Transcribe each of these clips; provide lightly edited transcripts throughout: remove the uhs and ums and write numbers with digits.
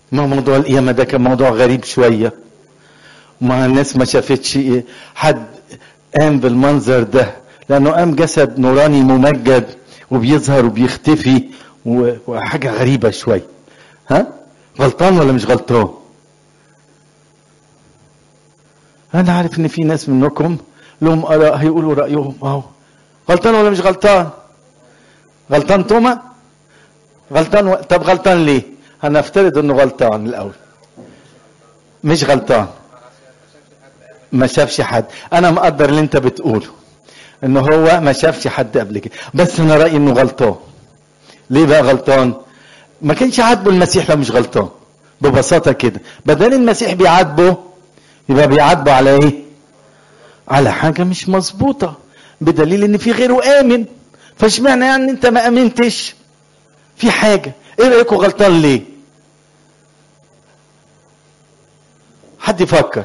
ما موضوع القيامة ده كان موضوع غريب شوية، ما الناس ما شافتش حد قام بالمنظر ده، لأنه قام جسد نوراني ممجد وبيظهر وبيختفي وحاجة غريبة شوية. ها غلطان ولا مش غلطان؟ أنا عارف إن في ناس منكم لهم آراء هيقولوا رأيهم أهو. غلطان ولا مش غلطان؟ غلطان توما؟ غلطان طب غلطان ليه؟ هنفترض إنه غلطان الأول. مش غلطان، ما شافش حد. أنا مقدر اللي أنت بتقوله إنه هو ما شافش حد قبل كده، بس أنا رأيي إنه غلطان. ليه بقى غلطان؟ ما كانش عاتبه المسيح لو مش غلطان ببساطة كده. بدل المسيح بيعاتبه يبقى بيعاتبه على ايه؟ على حاجة مش مظبوطة، بدليل ان في غيره آمن. فاشمعنى يعني انت ما امنتش في حاجة؟ ايه رأيكم غلطان ليه؟ حد يفكر.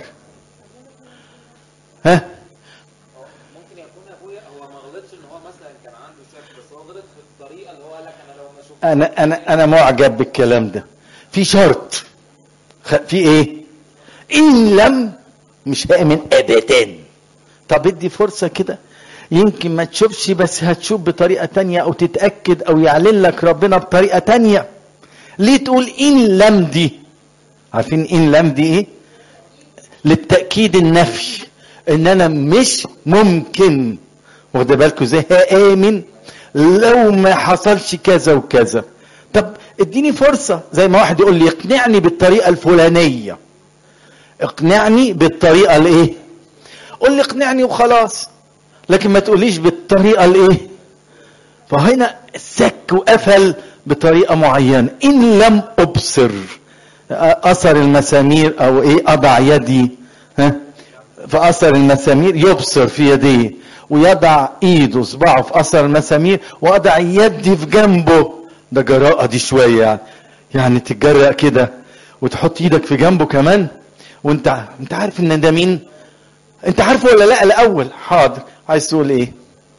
ها؟ ممكن يكون ابويا هو ما غلطش ان هو مثلا كان عنده شك، بس هو غلط في الطريقه اللي هو قال لك انا لو ما شفت. انا معجب بالكلام ده. في شرط، في ايه؟ ان لم مش هامن ابدا. طب ادي فرصة كده، يمكن ما تشوفش بس هتشوف بطريقة تانية او تتأكد او يعلن لك ربنا بطريقة تانية. ليه تقول ان لم دي؟ عارفين ان لم دي ايه؟ للتأكيد النفي، ان انا مش ممكن، واخد بالكم ازاي، هآمن لو ما حصلش كذا وكذا. طب اديني فرصة، زي ما واحد يقول لي اقنعني بالطريقة الفلانية، اقنعني بالطريقة الايه؟ قول لي اقنعني وخلاص، لكن ما تقوليش بالطريقة الايه. فهنا سك وقفل بطريقة معينة. ان لم ابصر اثر المسامير او ايه، اضع يدي ها في اثر المسامير، يبصر في يديه ويضع ايده صباعه في اثر المسامير واضع يدي في جنبه. ده جراءة دي شوية يعني تتجرأ كده وتحط ايدك في جنبه كمان، وانت عارف ان ده مين؟ انت عارفه ولا لا الاول؟ حاضر، عايز تقول ايه؟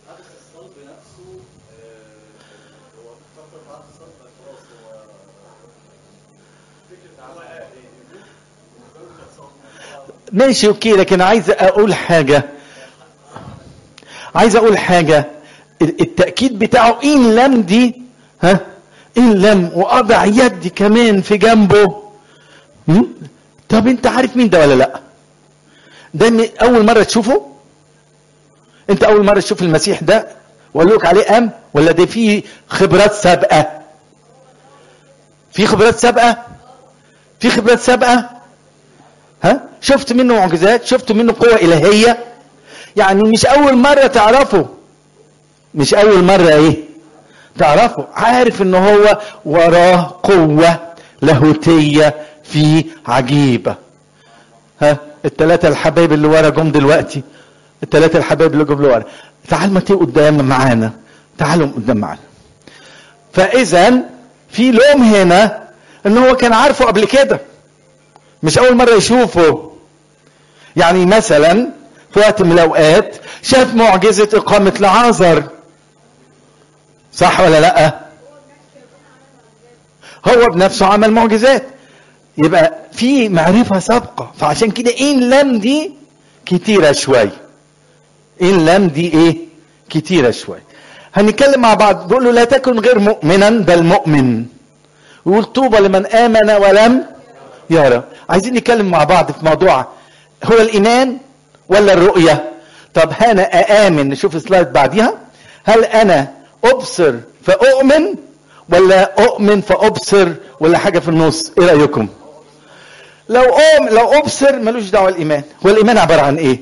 ماشي اوكي، لكن عايز اقول حاجة. التأكيد بتاعه ان لم دي، ها ان لم واضع يدي كمان في جنبه. طب انت عارف مين ده ولا لا؟ ده اول مرة تشوفه؟ انت اول مرة تشوف المسيح ده واقول لك عليه ام، ولا ده فيه خبرات سابقة؟ في خبرات سابقة. ها شفت منه معجزات، شفت منه قوة إلهية، يعني مش أول مرة تعرفه، مش أول مرة إيه تعرفه. عارف إنه هو وراه قوة لاهوتية في عجيبة. ها الثلاثة الحبايب اللي ورا جم دلوقتي، الثلاثة الحبايب اللي جم لورا، تعال ما تيجوا قدام معانا، تعالوا قدام معانا. فإذا في لوم هنا إن هو كان عارفه قبل كده، مش أول مرة يشوفه. يعني مثلا في وقت من الأوقات شاف معجزة إقامة لعازر، صح ولا لأ؟ هو بنفسه عمل معجزات، يبقى في معرفة سابقة. فعشان كده إن لم دي كتيرة شوي، إن لم دي إيه كتيرة شوي. هنتكلم مع بعض. بيقول له لا تكن غير مؤمنا بل مؤمن، ويقول طوبى لمن آمن ولم يرى. عايزين نتكلم مع بعض في موضوع هو الإيمان ولا الرؤية. طب أنا أآمن، نشوف سلايد بعديها. هل أنا أبصر فأؤمن ولا أؤمن فأبصر ولا حاجة في النص؟ إيه رأيكم؟ لو أبصر ملوش دعوة الإيمان. هو الإيمان عبارة عن إيه؟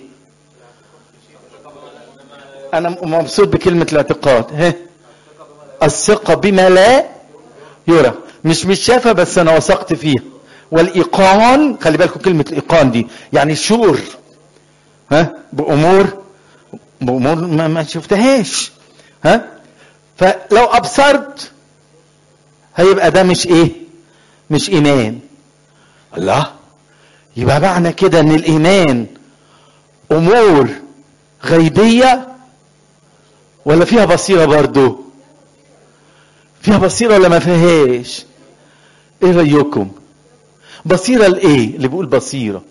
أنا مبسوط بكلمة الاعتقاد. الثقة بما لا يرى، مش شافة بس أنا وثقت فيها. والإيقان، خلي بالكم كلمة الإيقان دي يعني شور بأمور ما شفتهاش. فلو أبصرت هيبقى ده مش إيه؟ مش إيمان. الله، يبقى معنى كده إن الإيمان أمور غيبية ولا فيها بصيرة؟ برضو فيها بصيرة ولا ما فيهاش؟ إيه رأيكم؟ بصيرة لايه؟ اللي بيقول بصيرة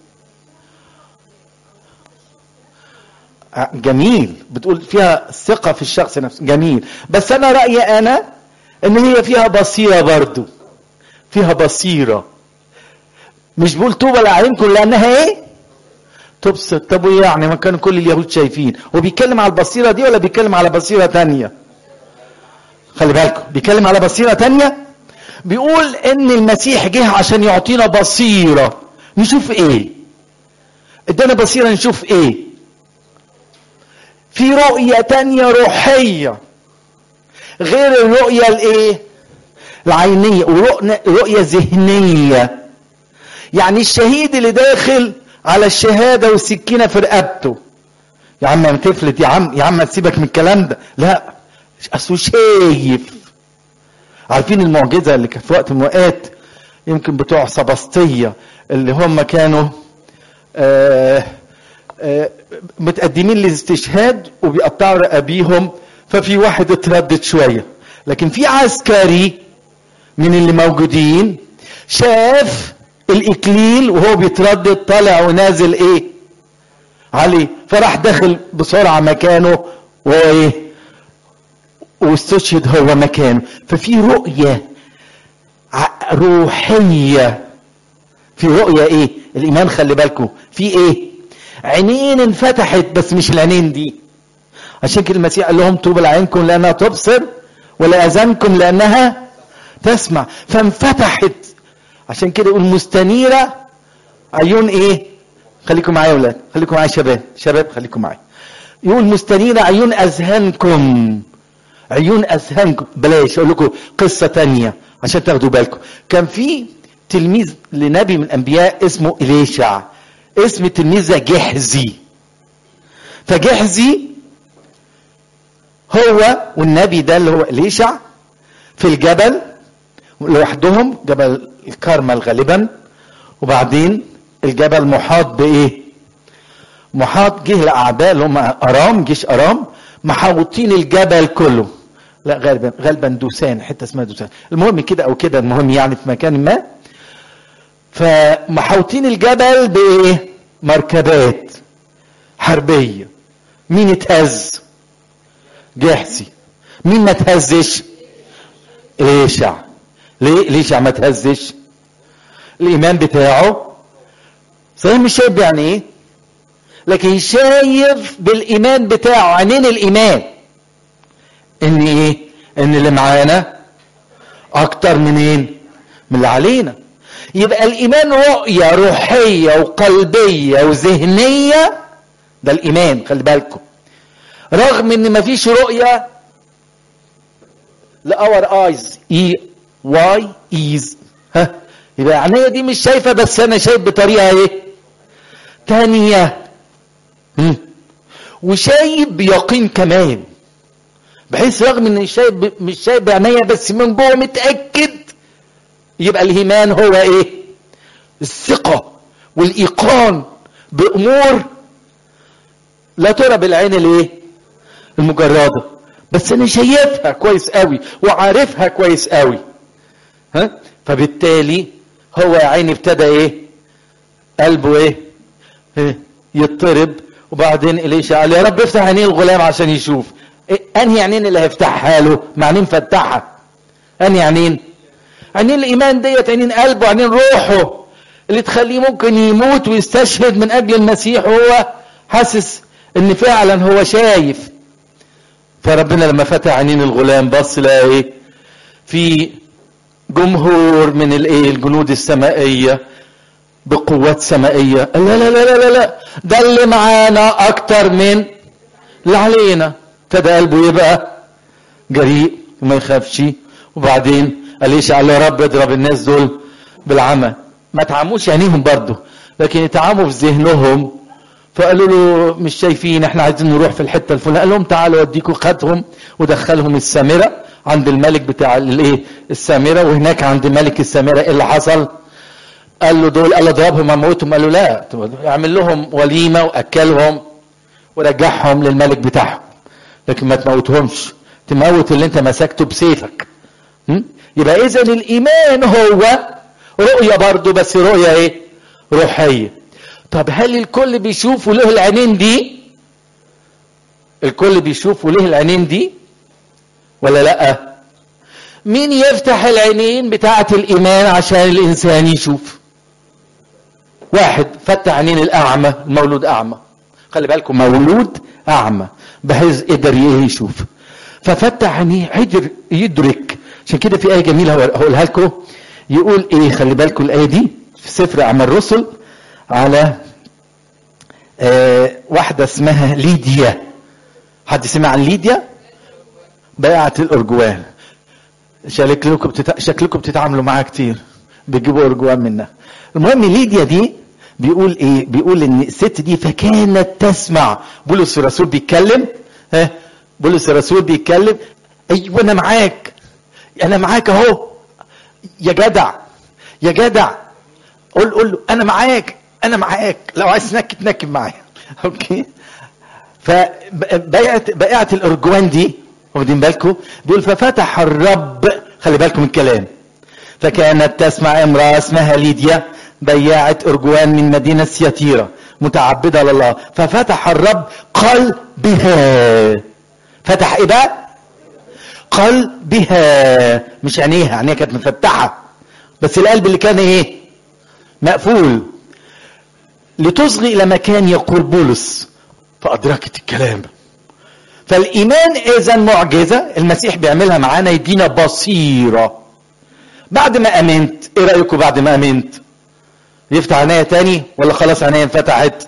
جميل، بتقول فيها ثقة في الشخص نفسه، جميل. بس انا رأيي انا ان هي فيها بصيرة برضو، فيها بصيرة. مش بقول طوبى لأعينكم لانها ايه؟ تبصر. طب ايه يعني؟ ما كانوا كل اليهود شايفين. هو بيتكلم على البصيرة دي ولا بيتكلم على بصيرة تانية؟ خلي بالكم، بيتكلم على بصيرة تانية. بيقول ان المسيح جه عشان يعطينا بصيرة نشوف ايه. ادانا بصيرة نشوف ايه؟ في رؤية تانية روحية غير الرؤية الايه؟ العينية، ورؤية ذهنية. يعني الشهيد اللي داخل على الشهادة والسكينة في رقبته، يا عم ما تفلت، يا عم ما تسيبك من الكلام ده، لا اصله شايف. عارفين المعجزة اللي كانت في وقت من الوقت يمكن بتوع سبسطية اللي هم كانوا متقدمين للاستشهاد وبيقطعوا رقابيهم، ففي واحد اتردد شوية، لكن في عسكري من اللي موجودين شاف الإكليل وهو بيتردد طالع ونازل ايه عليه، فراح داخل بسرعة مكانه وهو ايه واستشهد هو مكانه. ففي رؤية روحية، في رؤية ايه؟ الإيمان. خلي بالكم في ايه؟ عينين انفتحت، بس مش العينين دي. عشان كده المسيح قال لهم طوبى لعينكم لأنها تبصر ولأذانكم لأنها تسمع. فانفتحت. عشان كده يقول مستنيرة عيون ايه؟ خليكم معايا يا ولاد، خليكم معايا شباب خليكم معايا. يقول مستنيرة عيون أذهانكم، عيون أذهانكم. بلاش أقول لكم قصة تانية عشان تاخدوا بالكم. كان في تلميذ لنبي من الأنبياء اسمه إليشع، اسم التلميذ جحزي. فجحزي هو والنبي ده اللي هو إليشع في الجبل لوحدهم، جبل الكرمل غالبا، وبعدين الجبل محاط بايه؟ محاط جه الاعداء اللي هم ارام، جيش ارام محاوطين الجبل كله. لا غالبا دوسان، حته اسمها دوسان، المهم كده او كده، المهم يعني في مكان ما. فمحاوطين الجبل بايه؟ مركبات حربيه. مين اتهز؟ جحسي. مين ما تهزش؟ إليشع. ليه إليشع ما تهزش؟ الإيمان بتاعه صحيح مش شايف يعني ايه، لكن شايف بالإيمان بتاعه، عينين الإيمان ان ايه؟ ان اللي معانا اكتر منين؟ من اللي علينا. يبقى الإيمان رؤية روحية وقلبية وذهنية، ده الإيمان. خلي بالكم، رغم ان مفيش رؤية لأور ايز، اي واي ايز، ها، يبقى عينيا دي مش شايفة، بس انا شايف بطريقة ايه تانية، وشايف بيقين كمان، بحيث رغم ان مش شايف بعينيا بس من جوه متأكد. يبقى الايمان هو ايه؟ الثقة والايقان بامور لا ترى بالعين الايه؟ المجردة، بس انا شايفها كويس قوي وعارفها كويس قوي، ها. فبالتالي هو يا عيني ابتدى ايه؟ قلبه ايه؟ يضطرب. وبعدين إليشع قال يا رب افتح عينيه الغلام عشان يشوف. إيه؟ انهي عينين اللي هيفتحها له؟ معنين فتحها. انهي عينين؟ عينين الايمان ديت، عينين قلبه، عينين روحه اللي تخليه ممكن يموت ويستشهد من اجل المسيح وهو حاسس ان فعلا هو شايف. فربنا لما فتح عينين الغلام بص لقى ايه؟ في جمهور من الايه؟ الجنود السمائيه بقوات سمائيه. لا لا لا لا لا، ده اللي معانا اكتر من اللي علينا. ابتدى قلبه يبقى جريء وما يخافش. وبعدين قال قال يا رب اضرب الناس دول بالعمى. ما تعموش عينيهم برضه، لكن يتعاموا في ذهنهم. فقالوا له مش شايفين، احنا عايزين نروح في الحته الفلانيه. قال لهم تعالوا اوديكم. خدهم ودخلهم السامره عند الملك بتاع الايه؟ السامره. وهناك عند ملك السامره ايه اللي حصل؟ قال له دول، قال اضربهم اموتهم. قال له لا، اعمل لهم وليمه واكلهم ورجعهم للملك بتاعهم، لكن ما تموتهمش، تموت اللي انت مسكته بسيفك. يبقى اذا الايمان هو رؤية برضو، بس رؤية ايه؟ روحية. طب هل الكل بيشوف وله العينين دي؟ الكل بيشوف وله العينين دي ولا لا؟ مين يفتح العينين بتاعة الإيمان عشان الإنسان يشوف؟ واحد فتح عينين الأعمى، المولود أعمى، خلي بالكم مولود أعمى بحيث قدر يشوف، ففتح عينيه قدر يدرك. عشان كده في آية جميلة هقولها لكم، يقول ايه؟ خلي بالكم الآية دي في سفر أعمال الرسل على واحدة اسمها ليديا. حد سمع عن ليديا؟ بيعة الأرجوان. شكلكم بتتعاملوا معاها كتير، بتجيبوا أرجوان منها. المهم ليديا دي بيقول ايه؟ بيقول ان الست دي فكانت تسمع بولس الرسول بيتكلم. بولس الرسول بيتكلم، ايوه انا معاك، انا معاك اهو يا جدع، يا جدع، قول له انا معاك، انا معاك، لو عايز تنكد نكد معايا. اوكي. فبيعة الارجوان دي، واخدين بالكم؟ بيقول ففتح الرب، خلي بالكم الكلام، فكانت تسمع امرأة اسمها ليديا بياعة ارجوان من مدينة سياتيرا متعبدة لله، ففتح الرب قلبها. فتح ايه بقى؟ قلبها، مش عينيها، عينيها كانت مفتحة بس القلب اللي كان ايه؟ مقفول، لتصغي الى مكان يقول بولس، فادركت الكلام. فالايمان اذا معجزة المسيح بيعملها معانا، يدينا بصيرة. بعد ما امنت، ايه رأيكم بعد ما امنت؟ يفتح عينيا تاني ولا خلاص عينيا انفتحت؟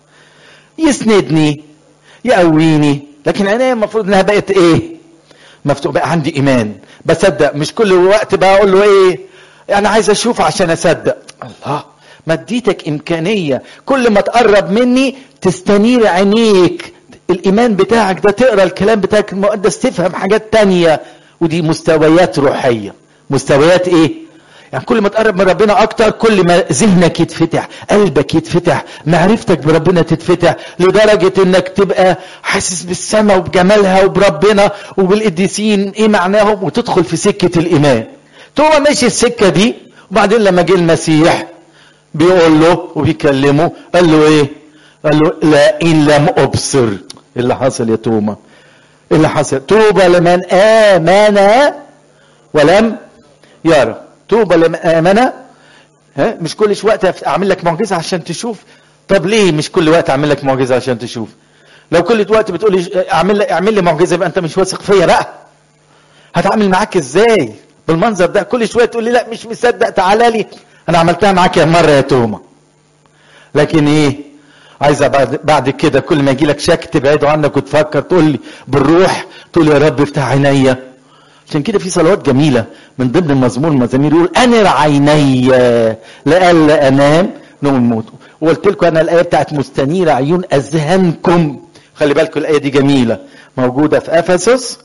يسندني، يقويني، لكن عينيا المفروض انها بقت ايه؟ مفتوح، بقى عندي ايمان، بصدق. مش كل وقت بقى اقول له ايه انا عايز اشوف عشان اصدق. الله، ما اديتك امكانية كل ما تقرب مني تستنير عينيك، الايمان بتاعك ده تقرا الكلام بتاعك المقدس، تفهم حاجات تانية. ودي مستويات روحية. مستويات ايه؟ يعني كل ما تقرب من ربنا اكتر، كل ما ذهنك يتفتح، قلبك يتفتح، معرفتك بربنا تتفتح، لدرجة انك تبقى حاسس بالسماء وبجمالها وبربنا وبالقديسين ايه معناهم، وتدخل في سكة الايمان. تو ماشي السكة دي، وبعدين لما جه المسيح بيقول له وبيكلمه، قال له ايه؟ قال له لا ان لم ابصر. اللي حصل يا توما، اللي حصل، طوبى لمن امن ولم يرى. طوبى لمن امن. مش كل وقت اعمل لك معجزه عشان تشوف. طب ليه مش كل وقت اعمل لك معجزه عشان تشوف؟ لو كل وقت بتقول لي اعمل لي معجزه، يبقى انت مش واثق فيا بقى. هتعامل معاك ازاي بالمنظر ده؟ كل شويه تقول لي لا مش مصدق، تعالى لي. انا عملتها معاك يا مره يا توما. لكن ايه؟ عايزه بعد كده كل ما يجي لك شك تبعده عنك وتفكر، تقول لي بالروح، تقول يا رب افتح عينيا. عشان كده في صلوات جميله من ضمن المزمور المزامير يقول انر عيني لئلا انام نوم الموت. وقلت لكم انا الايه بتاعت مستنير عيون اذهانكم، خلي بالكم الايه دي جميله، موجوده في افسس.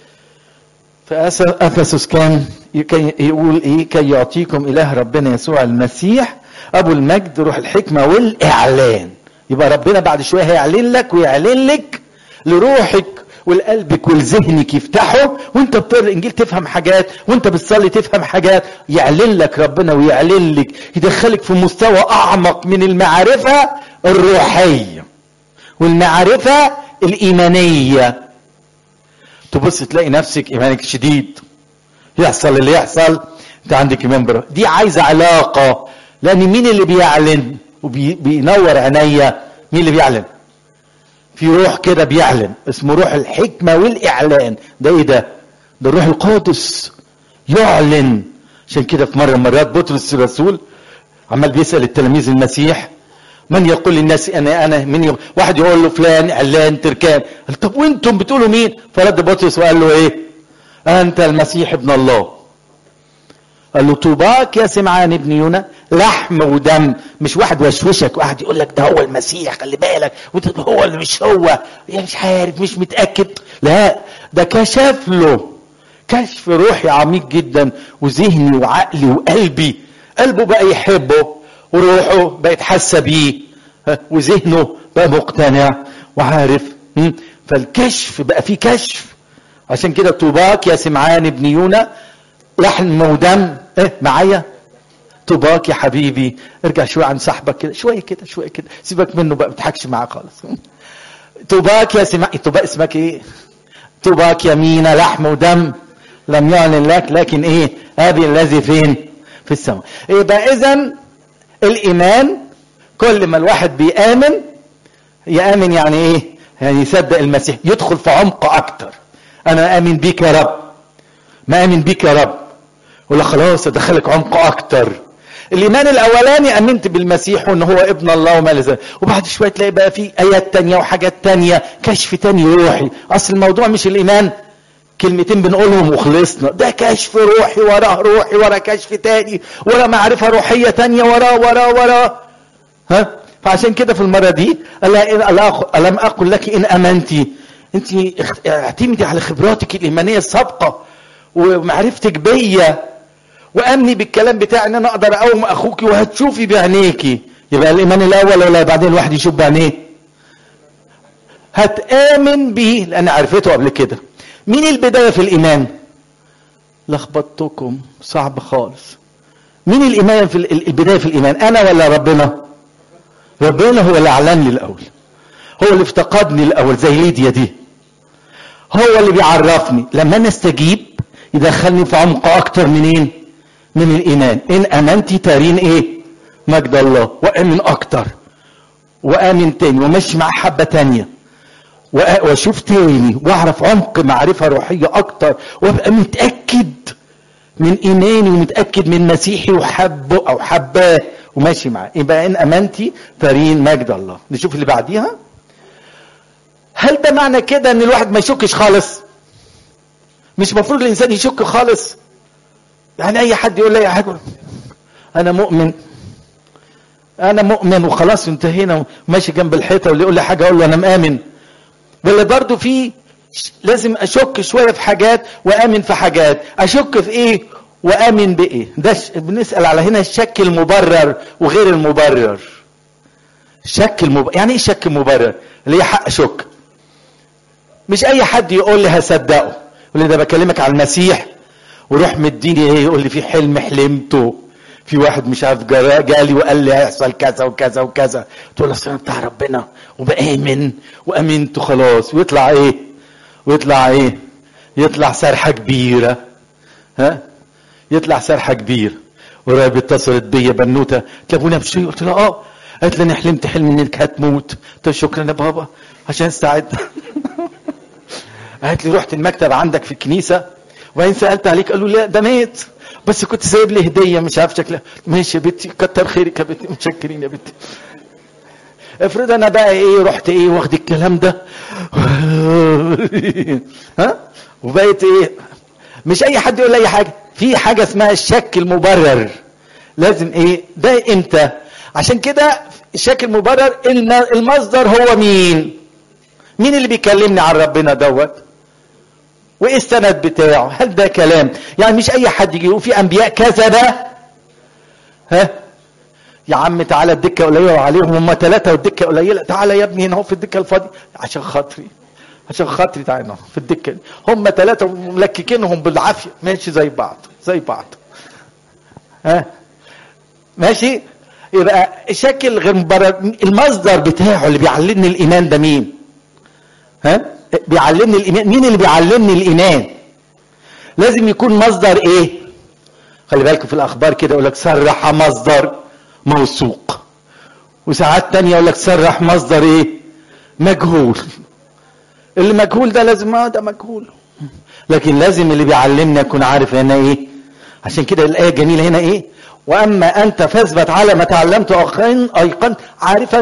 في افسس كان يقول ايه؟ كي يعطيكم اله ربنا يسوع المسيح ابو المجد روح الحكمه والاعلان. يبقى ربنا بعد شويه هيعلن لك ويعلن لك لروحك والقلبك والذهنك، يفتحوا وانت بتقرا الانجيل تفهم حاجات، وانت بتصلي تفهم حاجات. يعلن لك ربنا ويعلن لك، يدخلك في مستوى اعمق من المعرفه الروحيه والمعرفه الايمانيه. تبص تلاقي نفسك ايمانك شديد، يحصل اللي يحصل انت عندك ايمان دي عايزه علاقه. لان مين اللي بيعلن وبينور عينيا؟ مين اللي بيعلن؟ في روح كده بيعلن، اسمه روح الحكمه والاعلان. ده ايه ده؟ ده الروح القدس يعلن. عشان كده في مره من مرات بطرس الرسول عمال بيسال التلاميذ المسيح من يقول للناس انا من واحد يقول له فلان علان تركان. قال طب وانتم بتقولوا مين؟ فرد بطرس وقال له ايه؟ انت المسيح ابن الله. قال له طوباك يا سمعان ابن يونا، لحم ودم، مش واحد وشوشك واحد يقول لك ده هو المسيح خلي بالك، وانت هو اللي مش هو، يعني مش عارف مش متاكد. لا، ده كشف له كشف روحي عميق جدا، وذهني وعقلي وقلبي، قلبه بقى يحبه وروحه بقت حاسه بيه وذهنه بقى مقتنع وعارف. فالكشف بقى فيه كشف. عشان كده طوباك يا سمعان ابن يونا، لحم ودم معايا، طوباك يا حبيبي، ارجع شويه عن صاحبك كده، شويه كده شويه كده، سيبك منه بقى، ما تضحكش معاه خالص. طوباك يا طوباك اسمك ايه؟ طوباك يمين لحم ودم لم يعلن لك، لكن ايه؟ ابي الذي فين؟ في السماء. يبقى اذا الايمان كل ما الواحد بيآمن، يآمن يعني ايه؟ يعني يصدق المسيح، يدخل في عمق اكتر. انا آمن بيك يا رب، ما آمن بيك يا رب، ولا خلاص ادخلك عمق اكتر. الايمان الاولاني امنت بالمسيح وان هو ابن الله وما لذلك، وبعد شويه تلاقي بقى في ايات تانية وحاجات تانية، كشف تاني روحي. اصل الموضوع مش الايمان كلمتين بنقولهم وخلصنا، ده كشف روحي وراه روحي، وراه كشف تاني، وراه معرفه روحيه تانية، وراه ها. فعشان كده في المره دي الم اقل لك ان امنتي، انت اعتمدي على خبراتك الايمانيه السابقه ومعرفتك بيا، وامني بالكلام بتاعي ان انا اقدر اقوم اخوك وهتشوفي بعينيكي. يبقى الايمان الاول ولا بعدين الواحد يشوف بعينيه؟ هتامن بيه لان عرفته قبل كده. مين البدايه في الايمان؟ لخبطتكم، صعب خالص. مين الايمان في البدايه في الايمان؟ انا ولا ربنا؟ ربنا هو اللي اعلن لي الاول، هو اللي افتقدني الاول زي ليديا دي، هو اللي بيعرفني. لما انا استجيب يدخلني في عمق اكتر منين؟ من الايمان. ان امنتي تارين ايه؟ مجد الله. وامن اكتر، وامن تاني، ومشي مع حبه تانيه، واشوف تاني، واعرف عمق معرفه روحيه اكتر، وابقى متاكد من ايماني ومتاكد من مسيحي وحبه او حباه وماشي معاه. يبقى ان امنتي تارين مجد الله. نشوف اللي بعديها. هل ده معنى كده ان الواحد ما يشكش خالص؟ مش مفروض الانسان يشك خالص؟ يعني اي حد يقول لي اي حاجه انا مؤمن وخلاص انتهينا، وماشي جنب الحيطه، واللي يقول لي حاجه اقول له انا مآمن؟ ولا برضه في لازم اشك شويه في حاجات وامن في حاجات؟ اشك في ايه وامن بايه؟ ده بنسال على هنا الشك المبرر وغير المبرر. يعني ايه شك مبرر؟ اللي هي حق شك. مش اي حد يقول لي هصدقه، يقول لي ده بكلمك على المسيح، وروح مديني ايه، يقول لي في حلم حلمته، في واحد مش عارف جالي وقال لي هيحصل كذا وكذا وكذا، تقول له انا بتاع ربنا وبآمن وامنت خلاص، ويطلع ايه؟ يطلع سرحه كبيره. ها؟ يطلع سرحه كبيره. ورايا اتصلت بيا بنوته، تلابونا بشوي، قلت لها قالت لي انا حلمت حلم انك هتموت. قلت لها شكرا يا بابا عشان استعد. قالت لي رحت المكتب عندك في الكنيسه وبعدين سالت عليك، قالوا لا ده مات، بس كنت سايب لي هديه مش عارف شكلها. ماشي يا بنتي، كتر خيرك يا بنتي، متشكرين يا بنتي. افرض انا بقى ايه رحت ايه واخد الكلام ده ها وبقيت ايه؟ مش اي حد يقول لي اي حاجه. في حاجه اسمها الشك المبرر، لازم ايه ده امتى؟ عشان كده الشك المبرر المصدر هو مين اللي بيكلمني عن ربنا دوت، وايه السند بتاعه؟ هل ده كلام؟ يعني مش اي حد يجي يقول في انبياء كذبه. ها يا عم تعالى الدكه قليله وعليهم هم 3 والدكه قليله، تعالى يا ابني هنا اهو في الدكه الفاضيه، عشان خاطري تعالى هنا في الدكه دي. هم 3 وملككينهم بالعافيه، ماشي زي بعض. ها ماشي. يبقى الشكل غير مبرر. المصدر بتاعه اللي بيعلمني الايمان ده مين؟ ها بيعلمني الايمان. مين اللي بيعلمني الايمان؟ لازم يكون مصدر ايه؟ خلي بالكم في الاخبار كده يقول لك صرح مصدر موثوق، وساعات تانية يقول لك صرح مصدر ايه؟ مجهول. اللي مجهول ده لازم ده مجهول، لكن لازم اللي بيعلمنا يكون عارف هنا ايه. عشان كده الايه جميله هنا ايه؟ واما انت فاثبت على ما تعلمت ايقنت عارفا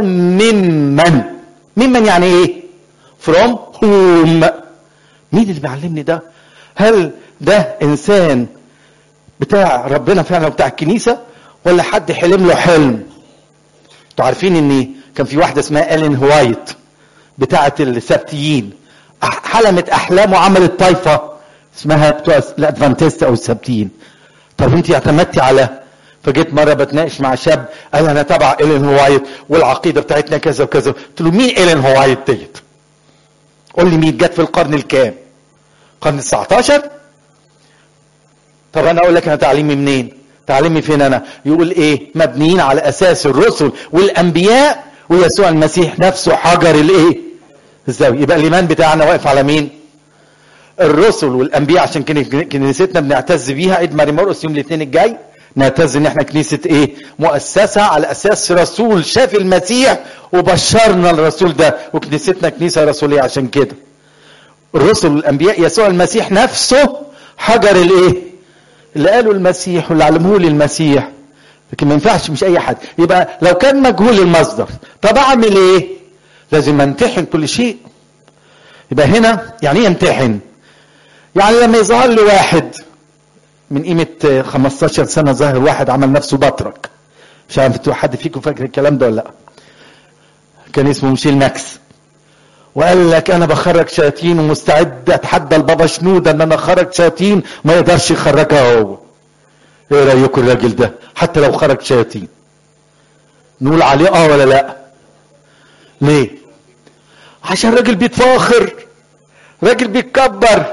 ممن يعني ايه؟ from whom. مين اللي بيعلمني ده؟ هل ده انسان بتاع ربنا فعلا بتاع الكنيسه، ولا حد حلم له حلم؟ انتوا عارفين ان كان في واحده اسمها إلين هوايت بتاعه السبتيين، حلمت احلام وعملت طائفه اسمها بتوع الادفانتست او السبتيين. طب انت اعتمدتي على، فجيت مره بتناقش مع شاب قال انا تبع إلين هوايت والعقيده بتاعتنا كذا وكذا. قلت له مين إلين هوايت ديت؟ قول لي مين، جت في القرن الكام؟ القرن ال19؟ طب انا اقول لك انا تعليمي منين؟ تعليمي فين انا؟ يقول ايه؟ مبنيين على اساس الرسل والانبياء ويسوع المسيح نفسه حجر الايه؟ الزاويه. يبقى الايمان بتاعنا واقف على مين؟ الرسل والانبياء. عشان كنيستنا بنعتز بيها عيد ماري مرقس يوم الاثنين الجاي، نعتز ان احنا كنيسه ايه؟ مؤسسه على اساس رسول شاف المسيح وبشرنا الرسول ده، وكنيستنا كنيسه رسوليه. عشان كده الرسل والانبياء يسوع المسيح نفسه حجر الايه؟ اللي قالوا المسيح واللي علموه للمسيح. لكن ما ينفعش مش اي حد. يبقى لو كان مجهول المصدر، طب اعمل ايه؟ لازم امتحن كل شيء. يبقى هنا يعني ايه امتحن؟ يعني لما يظهر لي واحد من قيمه 15 سنه، ظهر واحد عمل نفسه بطرك، مش عارف حد فيكم فاكر الكلام ده ولا لا؟ كان اسمه ميشيل ماكس، وقال لك انا بخرج شياطين ومستعد اتحدى البابا شنودة ان انا اخرج شياطين ما يقدرش يخرجها هو. ايه رايكم الراجل ده حتى لو خرج شياطين؟ نقول عليه ولا لا؟ ليه؟ عشان راجل بيتفاخر، راجل بيتكبر.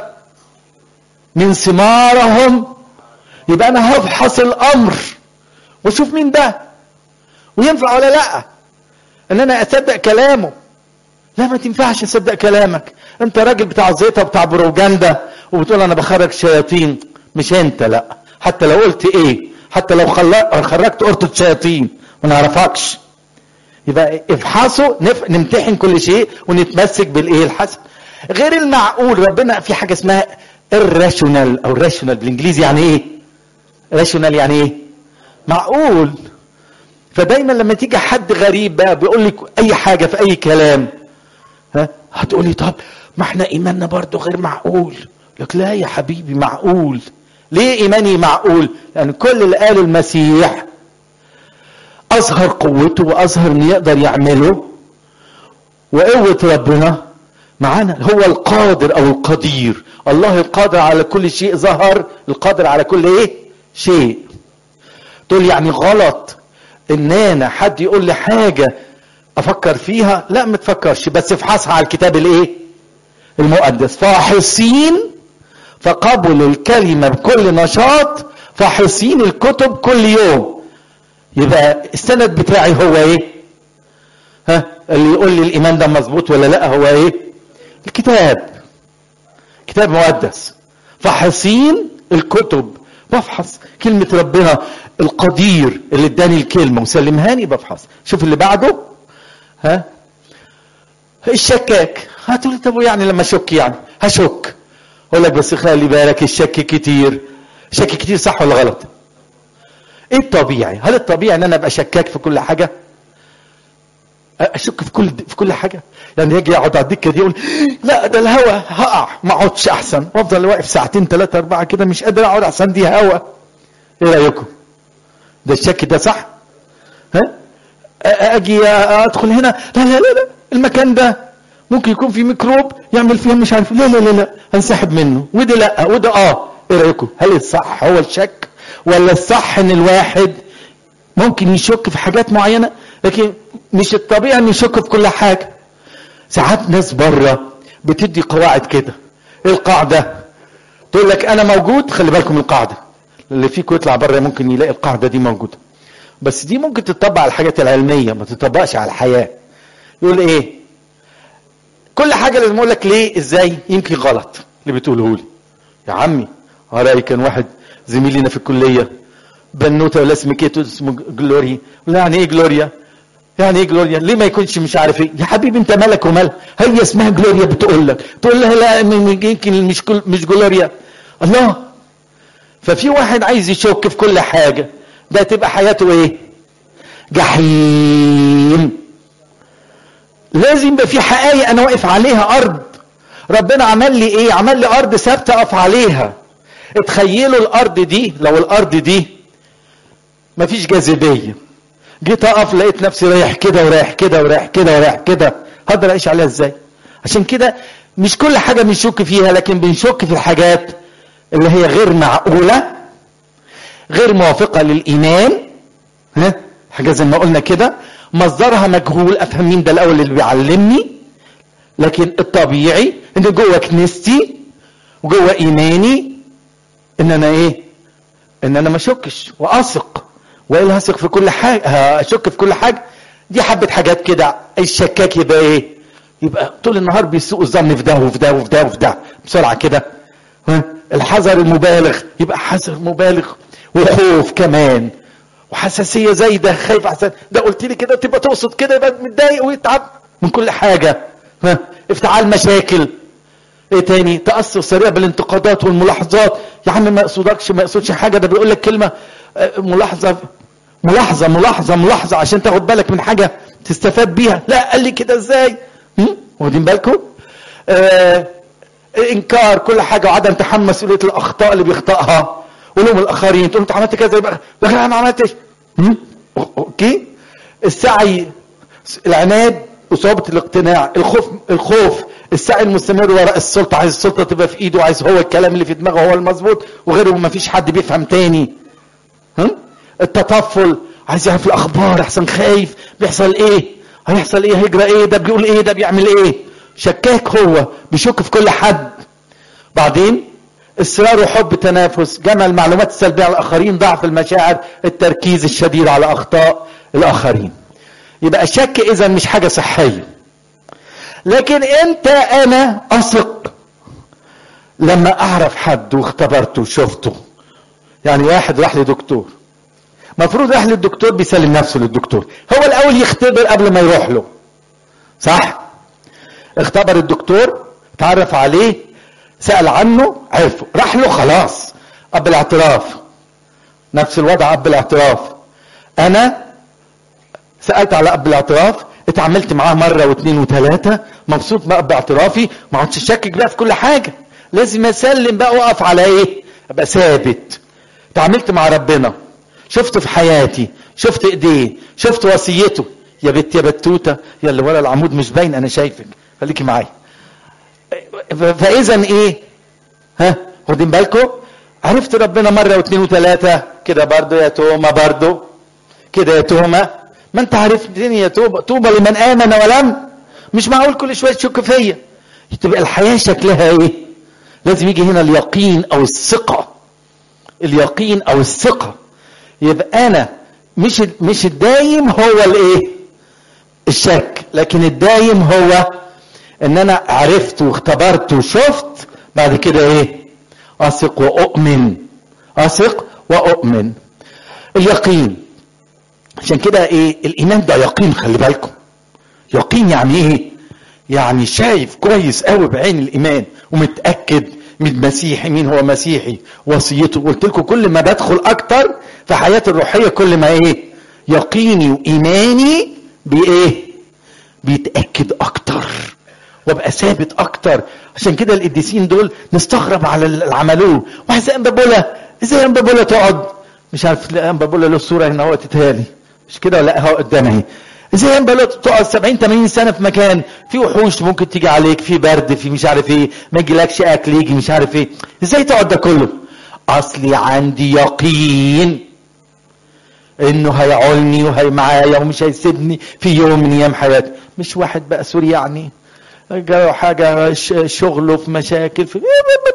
من ثمارهم. يبقى انا هفحص الامر واشوف مين ده وينفع ولا لا ان انا اصدق كلامه. لا، ما تنفعش اصدق كلامك. انت راجل بتاع زيطه بتاع بروجاندا وبتقول انا بخرج شياطين. مش انت، لا. حتى لو قلت ايه، حتى لو خرجت قرطة شياطين ما نعرفكش. يبقى افحصوا، نمتحن كل شيء ونتمسك بالايه؟ الحسن. غير المعقول. ربنا في حاجه اسمها الراشونال او الراشونال بالانجليزي. يعني ايه راشونال؟ يعني ايه؟ معقول. فدايما لما تيجي حد غريب بقى بيقول لك اي حاجه في اي كلام، هتقولي طب ما احنا ايماننا برضو غير معقول. لك لا يا حبيبي، معقول. ليه ايماني معقول؟ لان كل اللي قاله المسيح اظهر قوته واظهر ان يقدر يعمله، وقوة ربنا معانا. هو القادر او القدير. الله القادر على كل شيء ظهر، القادر على كل ايه؟ شيء. تقول يعني غلط ان انا حد يقول لي حاجة افكر فيها؟ لا، ما تفكرش، بس افحصها على الكتاب الايه؟ المقدس. فاحصين فقبلوا الكلمة بكل نشاط، فاحصين الكتب كل يوم. يبقى السند بتاعي هو ايه؟ اللي يقول لي الايمان ده مظبوط ولا لا هو ايه؟ الكتاب. كتاب مقدس. فاحصين الكتب، بفحص كلمة ربنا القدير اللي اداني الكلمة وسلمهاني، بفحص. شوف اللي بعده. الشكاك. هتقول طب يعني لما اشك يعني هشك. اقول لك بس خلي بالك، الشك كتير. شك كتير صح ولا غلط؟ ايه الطبيعي؟ هل الطبيعي ان انا ابقى شكاك في كل حاجة؟ اشك في كل حاجة؟ يعني يجي اقعد على الدكة دي يقول لا ده الهوا هقع، ما اقعدش احسن، وافضل واقف ساعتين 3 4 كده مش قادر اقعد احسن دي هوا. ايه رايكم؟ ده الشك ده صح؟ اجي ادخل هنا، لا لا لا لا المكان ده ممكن يكون فيه ميكروب يعمل فيها مش عارف، لا لا لا لا انسحب منه. وده لا وده ايه رايكم؟ هل الصح هو الشك، ولا الصح ان الواحد ممكن يشك في حاجات معينة لكن مش الطبيعي ان يشك في كل حاجة؟ ساعات ناس بره بتدي قواعد كده. ايه القاعدة؟ تقول لك انا موجود. خلي بالكم القاعدة، اللي فيكم يطلع بره ممكن يلاقي القاعدة دي موجودة، بس دي ممكن تطبق على الحاجات العلمية، ما تطبقش على الحياة. يقول ايه؟ كل حاجة لازم اقول لك ليه ازاي يمكن غلط اللي بتقوله لي. يا عمي رأيي كان واحد زميلنا في الكلية بنوته ولا اسمه كيتو اسمه جلوري، ولا يعني ايه جلوريا؟ يعني ايه جلوريا؟ ليه ما يكونش مش عارف ايه؟ يا حبيبي انت مالك ومال؟ هي اسمها جلوريا بتقول لك، تقول لها لا يمكن مش جلوريا. الله. ففي واحد عايز يشك في كل حاجة، ده تبقى حياته ايه؟ جحيم. لازم يبقى في حقائق انا واقف عليها. ارض ربنا عمل لي ايه؟ عمل لي ارض ثابته اقف عليها. اتخيلوا الارض دي، لو الارض دي مفيش جاذبيه، جيت اقف لقيت نفسي رايح كده ورايح كده ورايح كده ورايح كده، هقدر اعيش عليها ازاي؟ عشان كده مش كل حاجه بنشك فيها، لكن بنشك في الحاجات اللي هي غير معقوله، غير موافقه للايمان. حاجه زي ما قلنا كده مصدرها مجهول، افهم مين ده الاول اللي بيعلمني. لكن الطبيعي ان جوه كنيستي وجوه ايماني ان انا ايه؟ ان انا ما اشكش واثق، والا هثق في كل حاجه، هشك في كل حاجه. دي حبه حاجات كده. الشكاك يبقى ايه؟ يبقى طول النهار بيسوء الظن في ده وفي ده وفي ده وفي ده بسرعه كده. الحذر المبالغ، يبقى حذر مبالغ، وخوف كمان، وحساسيه زايده، خايف احسن ده قلت لي كده تبقى تقصد كده، يبقى متضايق ويتعب من كل حاجه. افتعال مشاكل. ايه تاني؟ تاثر سريع بالانتقادات والملاحظات. يا عم ما يقصدكش، ما يقصدش حاجه، ده بيقول لك كلمه ملاحظه ملاحظه ملاحظه ملاحظه عشان تاخد بالك من حاجه تستفاد بيها. لا قال لي كده ازاي؟ واخدين بالكم؟ انكار كل حاجه وعدم تحمل مسؤوليه الاخطاء اللي بيخطئها، ولوم الاخرين. تقول انت عملت كذا يبقى انا ما عملتش. اوكي. السعي، العناد وصعوبه الاقتناع، الخوف، السعي المستمر وراء السلطه، عايز السلطه تبقى في ايده، عايز هو الكلام اللي في دماغه هو المظبوط وغيره ما فيش حد بيفهم تاني. التطفل، عايز يعرف الاخبار، احسن خايف بيحصل ايه، هيحصل ايه، هيجرى ايه، ده بيقول ايه، ده بيعمل ايه. شكاك، هو بيشك في كل حد. بعدين اصرار وحب تنافس، جمع المعلومات السلبيه على الاخرين، ضعف المشاعر، التركيز الشديد على اخطاء الاخرين. يبقى الشك اذا مش حاجه صحيه. لكن انا اثق لما اعرف حد واختبرته وشفته. يعني واحد راح لدكتور، مفروض راح للدكتور بيسلم نفسه للدكتور، هو الاول يختبر قبل ما يروح له، صح؟ اختبر الدكتور، تعرف عليه، سأل عنه، عرفه، راح له، خلاص اب الاعتراف. نفس الوضع اب الاعتراف. انا سألت على اب الاعتراف، اتعاملت معاه مرة واثنين وثلاثة، مبسوط بقى باعترافي، ما عادش شاكك بقى في كل حاجة، لازم اسلم بقى، واقف على ايه؟ ابقى ثابت. اتعاملت مع ربنا، شفته في حياتي، شفت ايديه، شفت وصيته. يا بنت يا بتوته، يا اللي ورا العمود مش باين، انا شايفك، خليكي معايا. فاذا ايه؟ واخدين بالكم؟ عرفت ربنا مره واثنين وثلاثه كده. برضو يا توما، برضو كده يا توما، ما انت عرفتني يا توبه. طوبى لمن امن ولم. مش معقول كل شويه تشك فيا. تبقى الحياه شكلها ايه؟ لازم يجي هنا اليقين او الثقه. اليقين او الثقه. يبقى انا مش الدايم هو الايه؟ الشك، لكن الدايم هو ان انا عرفت واختبرت وشفت، بعد كده ايه؟ اثق واؤمن. اثق واؤمن. اليقين. عشان كده ايه؟ الايمان ده يقين، خلي بالكم. يقين يعني ايه؟ يعني شايف كويس قوي بعين الايمان، ومتاكد من مسيحي، مين هو مسيحي، وصيته. قلت لكم كل ما بدخل اكتر في حياتي الروحيه كل ما ايه؟ يقيني وايماني بايه؟ بيتاكد اكتر، وابقى ثابت اكتر. عشان كده القديسين دول نستغرب على اللي عملوه. واحد زي امبابولا، ازاي امبابولا تقعد؟ مش عارف، امبابولا له صوره هنا اهو تتهالي، مش كده ولا اهو قدامي. ازاي امبابولا تقعد 70-80 سنه في مكان في وحوش ممكن تيجي عليك، في برد، في مش عارف ايه، ما يجيلكش اكل، يجي مش عارف ايه، ازاي تقعد ده كله؟ اصلي عندي يقين انه هيعولني وهي معايا ومش هيسيبني في يوم من ايام حياتي. مش واحد بقى سوري يعني جاله حاجه شغله في مشاكل، في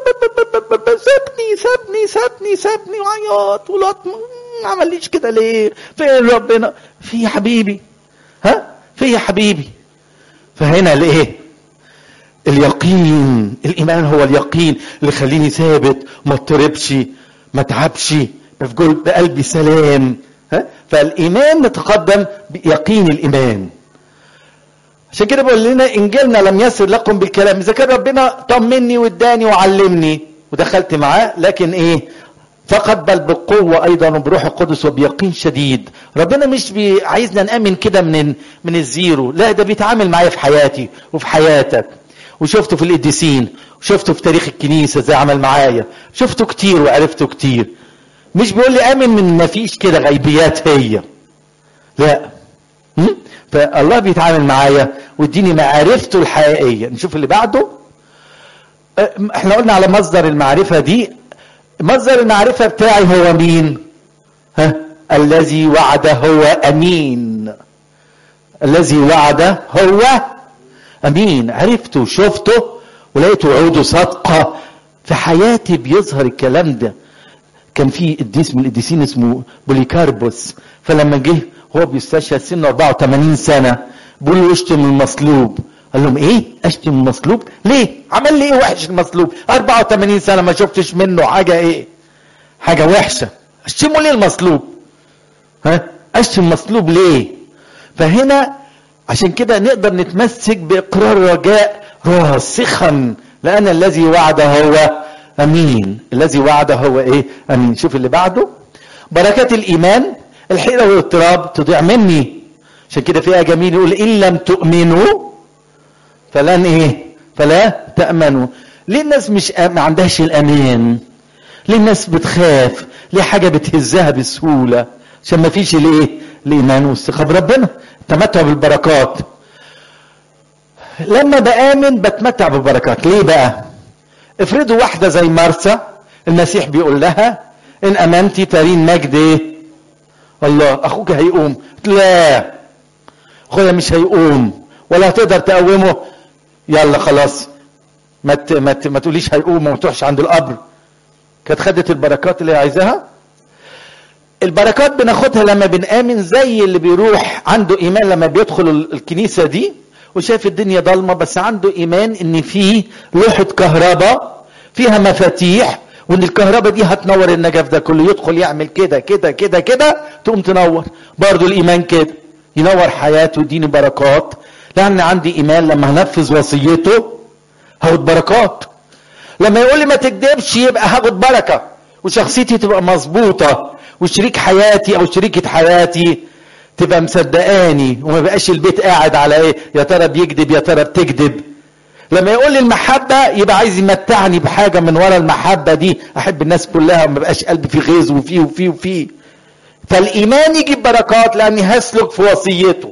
سابني وعياط ولطم، ما عمليش كده ليه؟ فين ربنا؟ في يا حبيبي، في يا حبيبي. فهنا الايه؟ اليقين. الايمان هو اليقين اللي يخليني ثابت، ما اضطربش، ما اتعبش، بقلبي سلام. فالايمان نتقدم بيقين الايمان. عشان كده بقول لنا انجيلنا لم يسر لكم بالكلام. اذا كان ربنا طمني واداني وعلمني ودخلت معاه، لكن ايه؟ فقط بل بقوه ايضا وبروح القدس وبيقين شديد. ربنا مش عايزنا نامن كده من الزيرو، لا، ده بيتعامل معايا في حياتي وفي حياتك. وشفته في القديسين، وشفته في تاريخ الكنيسه ازاي عمل معايا، شفته كتير وعرفته كتير. مش بيقول لي امن من ما فيش كده غيبيات هي، لا. فالله بيتعامل معايا ويديني معرفته الحقيقيه. نشوف اللي بعده. احنا قلنا على مصدر المعرفه دي. مصدر المعرفه بتاعي هو مين؟ الذي وعد هو امين. الذي وعد هو امين. عرفته وشفته ولقيت وعوده صادقه في حياتي، بيظهر الكلام ده. كان في قديس من القديسين اسمه بوليكاربوس، فلما جه هو بيستشهد سنه 84 سنه بيقول له اشتم المصلوب. قال لهم ايه اشتم المصلوب؟ ليه؟ عمل لي ايه وحش المصلوب؟ 84 سنه ما شفتش منه حاجه ايه؟ حاجه وحشه. اشتموا ليه المصلوب؟ اشتم المصلوب ليه؟ فهنا عشان كده نقدر نتمسك باقرار رجاء راسخا، لان الذي وعد هو امين. الذي وعد هو ايه؟ امين. شوف اللي بعده، بركات الايمان الحيرة والاضطراب تضيع مني. عشان كده فيها جميل يقول ان لم تؤمنوا فلن ايه؟ فلا تأمنوا. ليه الناس مش ما عندهاش الامان؟ ليه الناس بتخاف؟ ليه حاجة بتهزها بسهولة؟ عشان ما فيش الايه؟ الايمان والثقة بربنا، التمتع بالبركات. لما بآمن بتمتع بالبركات. ليه بقى؟ افرضوا واحدة زي مرسى المسيح بيقول لها ان امنتي ترين مجد ايه؟ الله. اخوك هيقوم. لا اخويا مش هيقوم ولا هتقدر تقومه. يلا خلاص ما تقوليش هيقوم وما تروحش عند القبر. كانت خدت البركات اللي عايزاها. البركات بناخدها لما بنآمن، زي اللي بيروح عنده ايمان لما بيدخل الكنيسة دي وشايف الدنيا ضلمة بس عنده ايمان ان في لوحة كهرباء فيها مفاتيح وان الكهرباء دي هتنور النجف ده كله. يدخل يعمل كده كده كده كده تقوم تنور. برضو الايمان كده ينور حياته ويديني بركات، لان عندي ايمان لما هنفذ وصيته هاخد بركات. لما يقول لي ما تكذبش يبقى هاخد بركة وشخصيتي تبقى مظبوطة وشريك حياتي او شريكة حياتي تبقى مصدقاني وما بقاش البيت قاعد على ايه يا ترى بيكذب يا ترى بتكذب. لما يقول لي المحبة يبقى عايز يمتعني بحاجة من ورا المحبة دي، احب الناس كلها وما بقاش قلبي في غيظ وفيه وفيه وفيه. فالايمان يجيب بركات لاني هسلك في وصيته.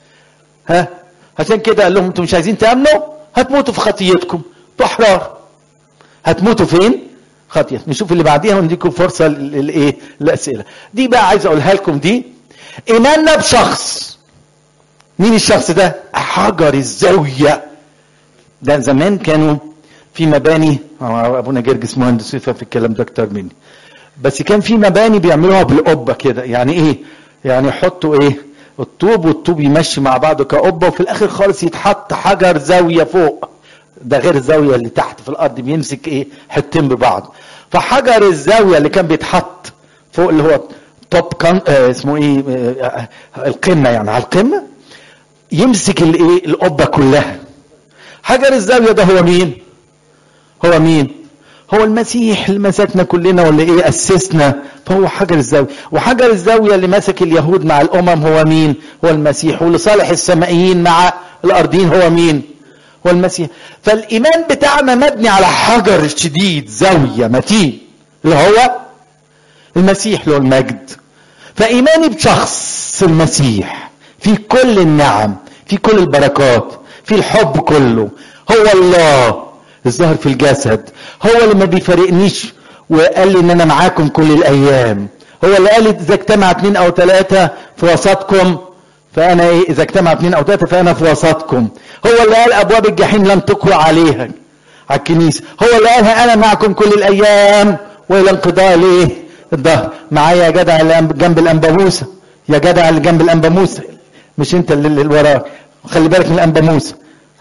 عشان كده قال لهم انتم مش عايزين تامنوا هتموتوا في خطيتكم. احرار. هتموتوا فين؟ خطية. نشوف اللي بعديها ونديكم فرصة للايه؟ الاسئلة دي بقى عايز اقولها لكم. دي ايماننا بشخص. مين الشخص ده؟ حجر الزاوية. ده زمان كانوا في مباني، ابونا جرجس مهندس يفهم في الكلام ده اكتر مني، بس كان في مباني بيعملوها بالقبه كده. يعني ايه؟ يعني يحطوا ايه؟ الطوب والطوب يمشي مع بعض كقبه وفي الاخر خالص يتحط حجر زاويه فوق. ده غير الزاويه اللي تحت في الارض بيمسك ايه؟ حتتين ببعض. فحجر الزاويه اللي كان بيتحط فوق اللي هو توب اسمه ايه؟ القمه، يعني على القمه يمسك الايه؟ القبه كلها. حجر الزاوية ده هو مين؟ هو مين؟ هو المسيح اللي مسكنا كلنا واللي ايه؟ أسسنا. فهو حجر الزاوية. وحجر الزاوية اللي مسك اليهود مع الأمم هو مين؟ هو المسيح. واللي صالح السمائيين مع الأرضين هو مين؟ هو المسيح. فالإيمان بتاعنا مبني على حجر شديد زاوية متين اللي هو المسيح اللي هو المجد. فإيماني بشخص المسيح في كل النعم، في كل البركات، في الحب كله. هو الله الظاهر في الجسد، هو اللي ما بيفارقنيش وقال لي ان انا معاكم كل الايام. هو اللي قال لي اذا اجتمع 2 أو 3 في وسطكم فانا ايه؟ اذا اجتمع 2 أو 3 فانا في وسطكم. هو اللي قال ابواب الجحيم لم تقوى عليها على الكنيسه. هو اللي قالها انا معكم كل الايام والى انقضاء الايه؟ الظهر. معايا يا جدع اللي جنب الانبا موسى، يا جدع اللي جنب الانبا موسى، مش انت اللي وراك. خلي بالك من الانبا موسى،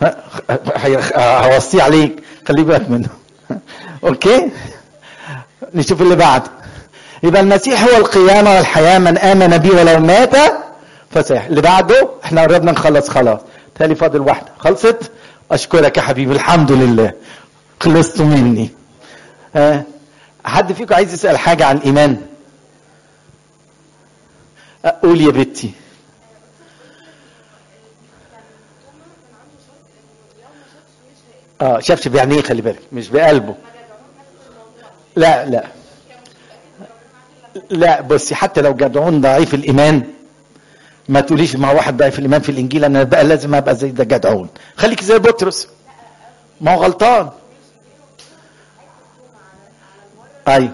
هوصيه عليك، خلي بالك منه. اوكي، نشوف اللي بعد. يبقى المسيح هو القيامة والحياة، من آمن بي ولو مات فسيح. اللي بعده احنا قربنا نخلص خلاص، تالي فاضل واحدة. خلصت؟ اشكرك يا حبيبي، الحمد لله خلصتوا مني. حد فيكم عايز يسأل حاجة عن الإيمان؟ قول يا بنتي. شافش بعينيه، خلي بالك مش بقلبه. لا لا لا، بصي حتى لو جدعون ضعيف الايمان ما تقوليش مع واحد ضعيف الايمان في الانجيل انا بقى لازم ابقى زي ده جدعون. خليك زي بطرس، ما هو غلطان. ايوه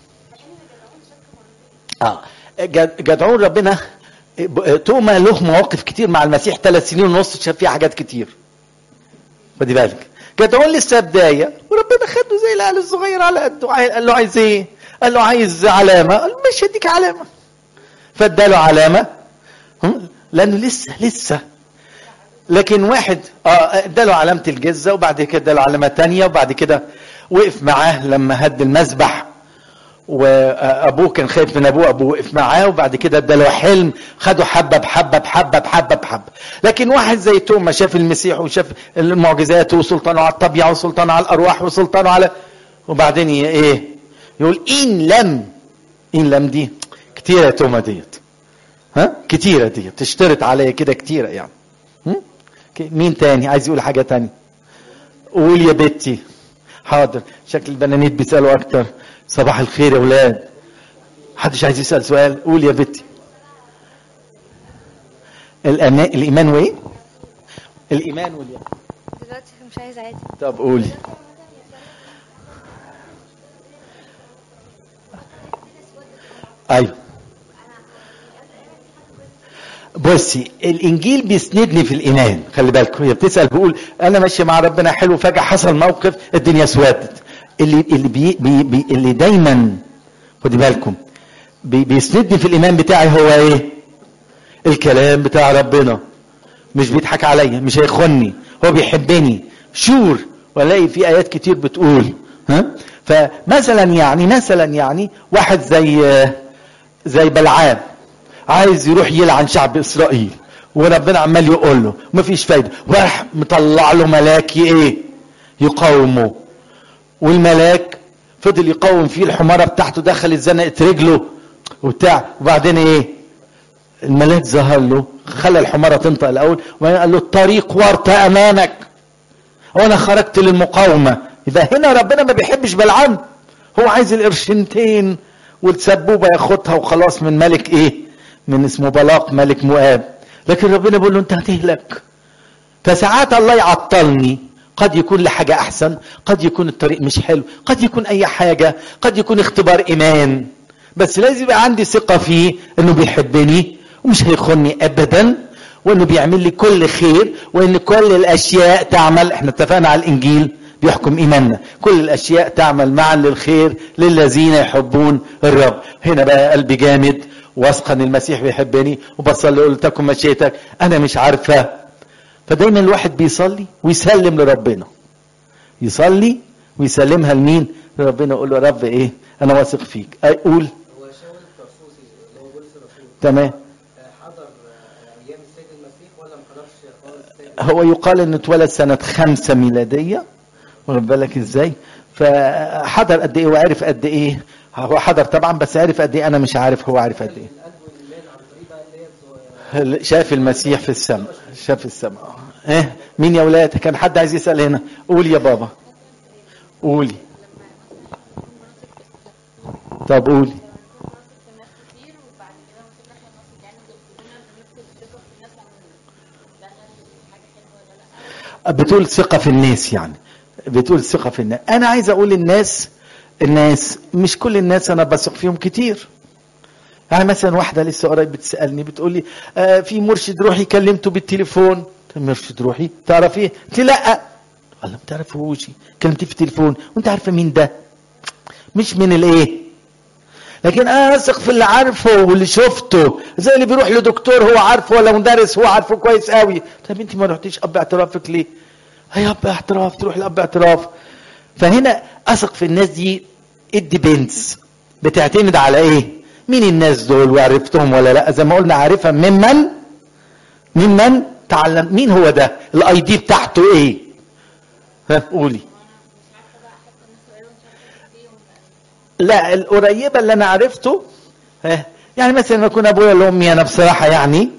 جدعون ربنا. توما له مواقف كتير مع المسيح 3 سنين ونص شاف فيها حاجات كتير، خدي بالك. جدعون لسه بدايه وربنا خده زي العيال الصغير على قده. قال له عايز ايه؟ قال له عايز علامة، قال له مش هديك علامة. فاداله علامة لانه لسه. لكن واحد اداله علامة الجزة، وبعد كده اداله علامة تانية، وبعد كده وقف معاه لما هد المذبح، وابوه كان خايف من ابوه وقف معاه، وبعد كده اداله حلم، خدوا حبه بحبه بحبه بحبه بحبه. لكن واحد زي توما شاف المسيح وشاف المعجزات وسلطانه على الطبيعه وسلطانه على الارواح وسلطانه على، وبعدين ايه يقول ان لم دي كتيره يا توما ديت، كتيره ديت تشترط عليا كده كتيره يعني. مين تاني عايز يقول حاجه تاني؟ قول يا بنتي. حاضر، شكل البنانيت بيسالوا اكتر. صباح الخير يا ولاد، محدش عايز يسال سؤال؟ قول يا بنتي. الايمان وايه؟ الايمان واليقين. دلوقتي مش عايز عادي. طب قولي. ايوه بصي، الانجيل بيسندني في الايمان. خلي بالكم، هي بتسال بقول انا ماشي مع ربنا حلو، فجاه حصل موقف الدنيا اسودت. اللي دايما خدي بالكم بيسندني في الايمان بتاعي هو ايه؟ الكلام بتاع ربنا. مش بيضحك عليا، مش هيخوني، هو بيحبني شور. والاقي في ايات كتير بتقول فمثلا يعني واحد زي بلعام عايز يروح يلعن شعب اسرائيل، وربنا عمال يقول له مفيش فايده، وراح مطلع له ملاك يقاومه. والملاك فضل يقاوم فيه، الحماره بتاعته دخلت زنقت رجله وبتاع، وبعدين ايه؟ الملاك ظهر له، خلى الحماره تنطق الاول، وبعدين قال له الطريق ورط امامك وانا خرجت للمقاومه. يبقى هنا ربنا ما بيحبش بلعام، هو عايز القرشنتين والسبوبه ياخدها وخلاص من ملك من اسمه بلاق ملك مؤاب. لكن ربنا بيقول له انت هتهلك. فساعات الله يعطلني، قد يكون لحاجة أحسن، قد يكون الطريق مش حلو، قد يكون أي حاجة، قد يكون اختبار إيمان، بس لازم يبقى عندي ثقة فيه إنه بيحبني ومش هيخوني أبدا، وإنه بيعمل لي كل خير، وإن كل الأشياء تعمل. إحنا اتفقنا على الإنجيل بيحكم إيماننا، كل الأشياء تعمل معا للخير للذين يحبون الرب. هنا بقى قلبي جامد، واثقا ان المسيح بيحبني، وبصلي اقول تكن مشيئتك. انا مش عارفه. فدايما الواحد بيصلي ويسلم لربنا، يصلي ويسلمها لمين؟ لربنا. يقول له يا رب ايه، انا واثق فيك. قول. هو شاول الطرسوسي اللي هو بولس الرسول تمام، حضر ايام السيد المسيح ولا ما حضرش خالص؟ هو يقال انه اتولد سنه 5 ميلاديه، واخد بالك ازاي؟ فحضر قد ايه وعرف قد ايه. هو حضر طبعا، بس عرف قد ايه انا مش عارف هو عارف قد ايه. شاف المسيح في السماء، شاف السماء. مين يا ولاد؟ كان حد عايز يسأل هنا؟ قول يا بابا، قولي. طب قولي. بتقول ثقة في الناس، يعني بتقول ثقة في الناس. انا عايز اقول الناس مش كل الناس انا بثق فيهم كتير. يعني مثلا واحدة لسه قريب بتسألني بتقول لي في مرشد روحي كلمته بالتليفون. مرشد روحي تعرفيه؟ قلت لا. قال ما تعرفوش، كلمتيه في التليفون وانت عارفه مين ده؟ مش من لكن انا اثق في اللي عارفه واللي شفته، زي اللي بيروح لدكتور هو عارفه ولا مدرس هو عارفه كويس قوي. طب انت ما رحتيش اب اعترافك ليه؟ هي اب اعتراف، تروح لاب اعتراف. فهنا اثق في الناس دي. الديبندز بتعتمد على ايه؟ مين الناس دول وعرفتهم ولا لا؟ زي ما قلنا عارفها ممن تعلم. مين هو ده؟ الاي دي بتاعته ايه؟ قولي. لا، القريبه اللي انا عرفته يعني مثلا ما يكون ابويا ولا امي، انا بصراحه يعني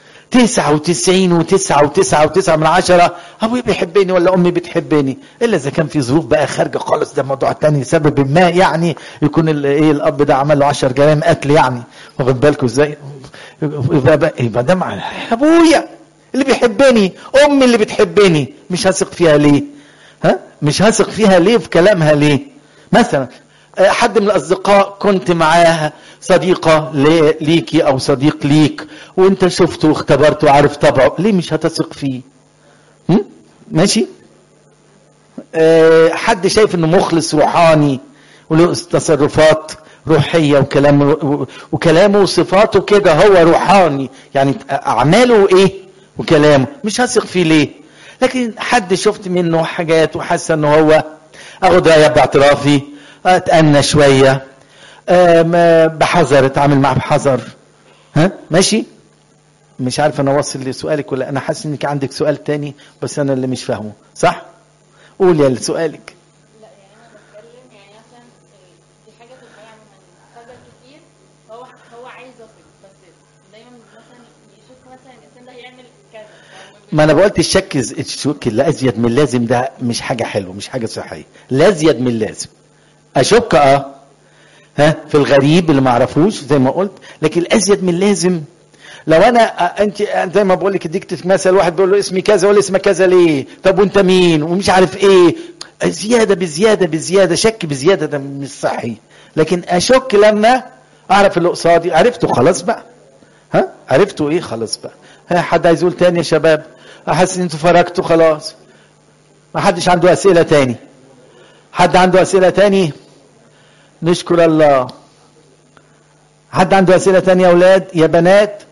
99.999 ابويا بيحبني ولا امي بتحبني، الا اذا كان في ظروف بقى خارجه خالص، ده موضوع تاني. سبب ما يعني يكون الاب ده عمل له 10 جرائم قتل، يعني واخد بالكم ازاي؟ يبقى ده مع ابويا اللي بيحبني، امي اللي بتحبني، مش هثق فيها ليه؟ مش هثق فيها ليه؟ في كلامها ليه؟ مثلا حد من الاصدقاء كنت معاها، صديقه ليكي او صديق ليك، وانت شفته واختبرته وعارف طبعه، ليه مش هتثق فيه؟ ماشي. حد شايف انه مخلص روحاني وله تصرفات روحيه وكلامه وصفاته كده هو روحاني، يعني اعماله ايه وكلامه مش هثق فيه ليه؟ لكن حد شفت منه حاجات وحاسه ان هو اخد رايه باعترافي، اتأنى شويه، بحذر، اتعامل معاه بحذر. ها ماشي؟ مش عارف انا واصل لسؤالك ولا انا حاسس انك عندك سؤال تاني بس انا اللي مش فاهمه، صح؟ قول يا سؤالك. لا يعني انا بتكلم يعني مثلا دي حاجه في الحياه عموما قدر كتير هو عايز يصل، بس دايما مثلا يشوف مثلا الانسان ده هيعمل كذا. ما انا قلت الشك اللي ازيد من اللازم ده مش حاجه حلوه، مش حاجه صحيه. الازيد من اللازم اشك ها في الغريب اللي ما اعرفوش زي ما قلت، لكن الازيد من اللازم لو انا انت زي ما بقول لك اديك مثل، واحد بيقول له اسمي كذا ولا اسمك كذا ليه؟ طب وانت مين؟ ومش عارف ايه، زياده بزياده شك بزياده، ده مش صحي. لكن اشك لما اعرف اللي قصادي، عرفته خلاص بقى. ها عرفته ايه خلاص بقى. ها حد عايز يقول تاني يا شباب؟ احس ان انتوا فرجتوا خلاص. ما حدش عنده اسئله تاني؟ حد عنده اسئله تاني؟ نشكر الله. حد عنده اسئله تانية يا اولاد يا بنات؟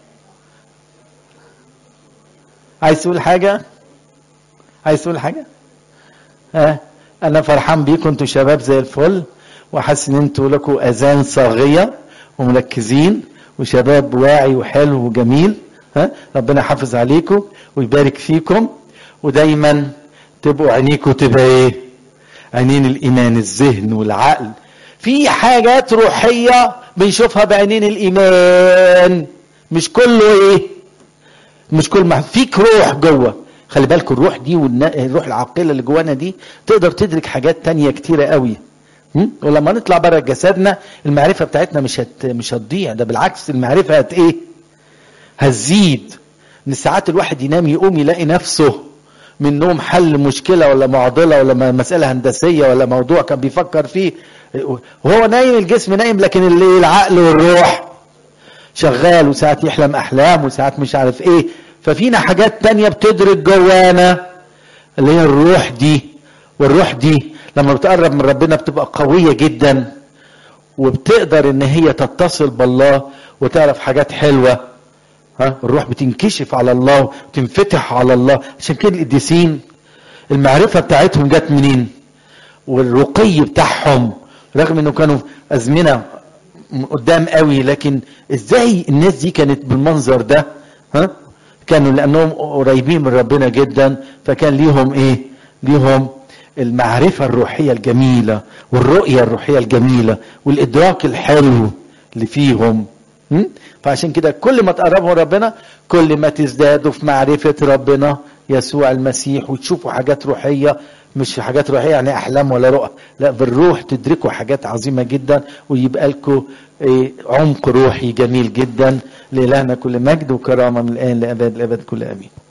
عايز تقول حاجه؟ عايز تقول حاجه؟ انا فرحان بيكم انتوا شباب زي الفل، وحاسس ان انتوا لكم اذان صاغيه ومركزين وشباب واعي وحلو وجميل. ربنا يحافظ عليكم ويبارك فيكم، ودايما تبقوا عينيكم تبقى ايه؟ عينين الايمان، الذهن والعقل. في حاجات روحيه بنشوفها بعينين الايمان، مش كله ايه؟ مش كل ما فيك روح جوه. خلي بالكم الروح دي والروح العاقله اللي جوانا دي تقدر تدرك حاجات تانية كتيره قوي. ولما نطلع بره جسدنا المعرفه بتاعتنا مش هتضيع، ده بالعكس المعرفه هتزيد. من ساعات الواحد ينام يقوم يلاقي نفسه من نوم حل مشكله ولا معضله ولا مساله هندسيه ولا موضوع كان بيفكر فيه وهو نايم، الجسم نايم لكن العقل والروح شغال، وساعات يحلم احلام وساعات مش عارف ايه. ففينا حاجات تانية بتدرك جوانا اللي هي الروح دي. والروح دي لما بتقرب من ربنا بتبقى قوية جدا، وبتقدر ان هي تتصل بالله وتعرف حاجات حلوة. الروح بتنكشف على الله وتنفتح على الله. عشان كده القديسين المعرفة بتاعتهم جت منين؟ والرقي بتاعهم رغم انه كانوا ازمنة قدام قوي، لكن ازاي الناس دي كانت بالمنظر ده؟ كانوا لانهم قريبين من ربنا جدا، فكان ليهم ايه؟ ليهم المعرفة الروحية الجميلة والرؤية الروحية الجميلة والادراك الحلو اللي فيهم. فعشان كده كل ما تقربوا ربنا كل ما تزدادوا في معرفة ربنا يسوع المسيح، وتشوفوا حاجات روحية. مش حاجات روحية يعني احلام ولا رؤى، لا بالروح تدركوا حاجات عظيمة جدا، ويبقى لكم عمق روحي جميل جدا. لإلهنا كل مجد وكرامة من الآن لأبد الأبد كل آمين.